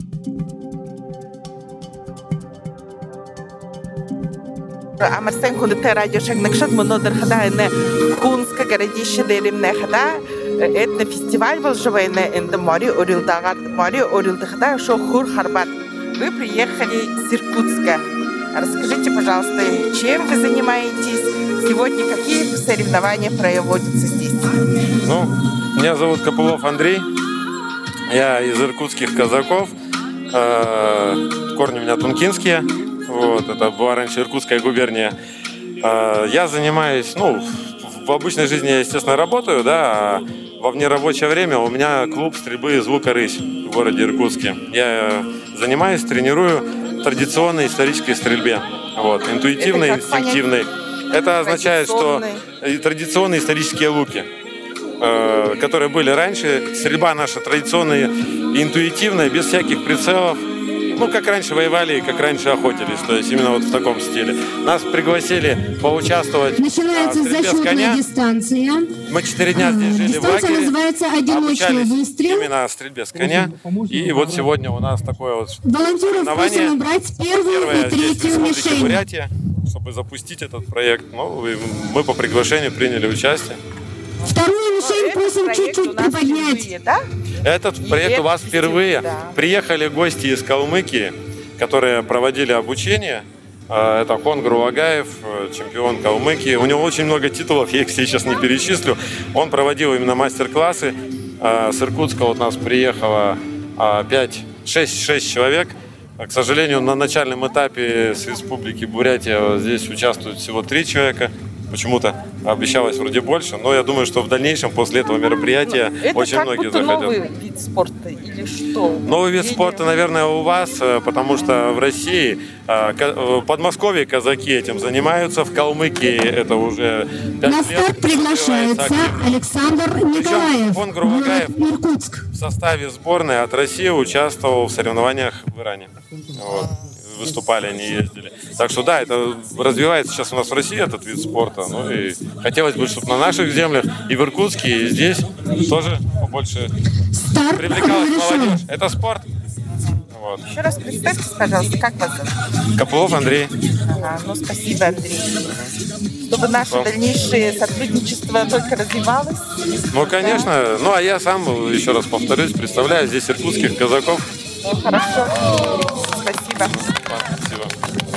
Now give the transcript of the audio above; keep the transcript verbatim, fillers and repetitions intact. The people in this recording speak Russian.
Амарсен Хулите радиошагнак шад монодер хада эне Хунска городище деремне хада этне фестиваль волжевайне энде Мари Орилдагар Мари Орилдагда шо хур харбат. Вы приехали с Иркутска. Расскажите, пожалуйста, чем вы занимаетесь? Сегодня какие соревнования проводятся здесь? Ну, меня зовут Копылов Андрей. Я из иркутских казаков. Корни у меня тункинские. Вот, это была раньше Иркутская губерния. Я занимаюсь, ну, в обычной жизни я, естественно, работаю, да, а во внерабочее время у меня клуб стрельбы из лука «Рысь» в городе Иркутске. Я занимаюсь, тренирую традиционной исторической стрельбе. Вот, интуитивной, инстинктивной. Это означает, что традиционные исторические луки, которые были раньше, стрельба наша традиционная, интуитивная, без всяких прицелов. Ну, как раньше воевали и как раньше охотились, то есть именно вот в таком стиле. Нас пригласили поучаствовать Начинается а, в стрельбе с коня. Дистанция. Мы четыре дня здесь жили Дистанция в лагере, называется одиночный выстрел. Именно стрельбе с коня. И вот сегодня у нас такое вот Волонтеров соревнование. просим убрать первую Первое и третью мишень. Бурятия, чтобы запустить этот проект. Ну, мы по приглашению приняли участие. Вторую мишень просим чуть-чуть приподнять. Да? Этот И проект у вас это впервые. да. Приехали гости из Калмыкии, которые проводили обучение. Это Хонгур Улагаев, чемпион Калмыкии. У него очень много титулов, я их все сейчас не перечислю. Он проводил именно мастер-классы. С Иркутска вот нас приехало пять, шесть, шесть человек. К сожалению, на начальном этапе с Республики Бурятия здесь участвуют всего три человека. Почему-то обещалось вроде больше, но я думаю, что в дальнейшем после этого мероприятия это очень как многие будто захотят. Новый вид спорта или что? Новый вид Или... спорта, наверное, у вас, потому что в России, в Подмосковье казаки этим занимаются, в Калмыкии это уже пять На лет. старт приглашается Александр Николаев, Хонгур Улагаев город Иркутск. в составе сборной от России участвовал в соревнованиях в Иране. Вот. Выступали, они ездили. Так что да, это развивается сейчас у нас в России этот вид спорта. Ну и хотелось бы, чтобы на наших землях и в Иркутске, и здесь тоже побольше Старт привлекалась разрешен. молодежь. Это спорт. Вот. Еще раз представьтесь, пожалуйста, как вас зовут? Копылов Андрей. Ага, ну спасибо, Андрей. Чтобы наше Вам. дальнейшее сотрудничество только развивалось. Ну, конечно. Ну, а я сам, еще раз повторюсь, представляю здесь иркутских казаков. Ну, хорошо. Спасибо. Спасибо.